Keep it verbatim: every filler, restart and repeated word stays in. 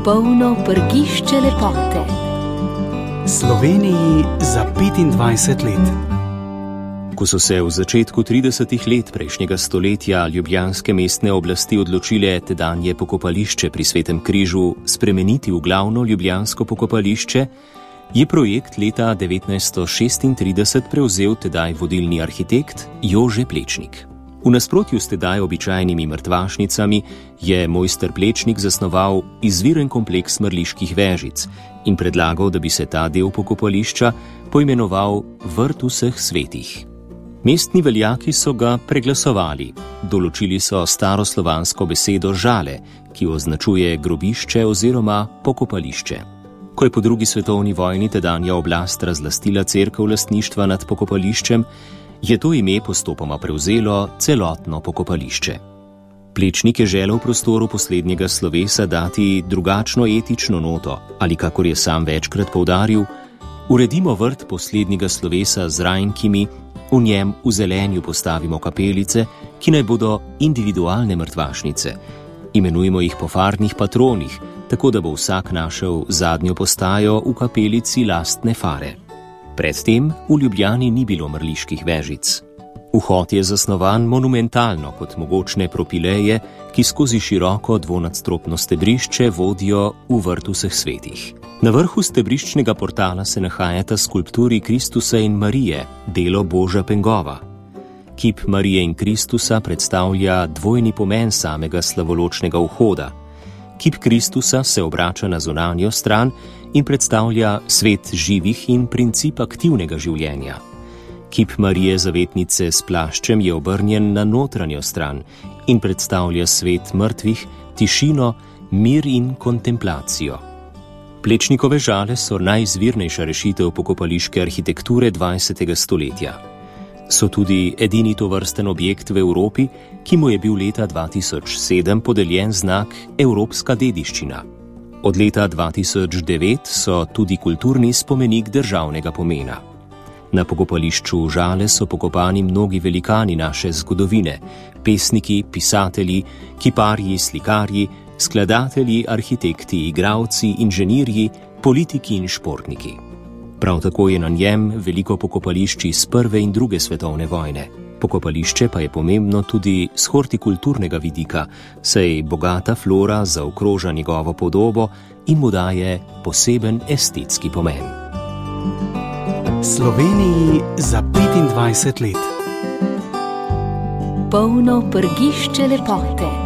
Polno prgišče lepote. Sloveniji za petindvajset let. Ko so se v začetku tridesetih let prejšnjega stoletja ljubljanske mestne oblasti odločile tedanje pokopališče pri Svetem križu spremeniti v glavno ljubljansko pokopališče, je projekt leta devetnajststo šestintrideset prevzel tedaj vodilni arhitekt Jože Plečnik. V nasprotju s tedaj običajnimi mrtvašnicami je mojster Plečnik zasnoval izviren kompleks mrliških vežic in predlagal, da bi se ta del pokopališča poimenoval Vrt vseh svetih. Mestni veljaki so ga preglasovali. Določili so staroslovansko besedo žale, ki označuje grobišče oziroma pokopališče. Ko je po drugi svetovni vojni tedanja oblast razlastila cerkev lastništva nad pokopališčem, je to ime postopoma prevzelo celotno pokopališče. Plečnik je želel prostoru poslednjega slovesa dati drugačno etično noto, ali kakor je sam večkrat poudaril, uredimo vrt poslednjega slovesa z rajnkimi, v njem v zelenju postavimo kapelice, ki naj bodo individualne mrtvašnice. Imenujemo jih po farnih patronih, tako da bo vsak našel zadnjo postajo v kapelici lastne fare. Predtem v Ljubljani ni bilo mrliških vežic. Vhod je zasnovan monumentalno kot mogočne propileje, ki skozi široko dvonadstropno stebrišče vodijo v Vrt vseh svetih. Na vrhu stebriščnega portala se nahajata skulpturi Kristusa in Marije, delo Boža Pengova. Kip Marije in Kristusa predstavlja dvojni pomen samega slavoločnega vhoda. Kip Kristusa se obrača na zunanjo stran in predstavlja svet živih in princip aktivnega življenja. Kip Marije Zavetnice s plaščem je obrnjen na notranjo stran in predstavlja svet mrtvih, tišino, mir in kontemplacijo. Plečnikove žale so najizvirnejša rešitev pokopališke arhitekture dvajsetega stoletja. So tudi edini tovrsten objekt v Evropi, ki mu je bil leta dva tisoč sedem podeljen znak Evropska dediščina. Od leta dva tisoč devet so tudi kulturni spomenik državnega pomena. Na pokopališču Žale so pokopani mnogi velikani naše zgodovine, pesniki, pisatelji, kiparji, slikarji, skladatelji, arhitekti, igralci, inženirji, politiki in športniki. Prav tako je na njem veliko pokopališč iz prve in druge svetovne vojne. Pokopališče pa je pomembno tudi z hortikulturnega vidika, saj bogata flora zaokroža njegovo podobo in mu daje poseben estetski pomen. Sloveniji za petindvajset let. Polno prgišče lepote.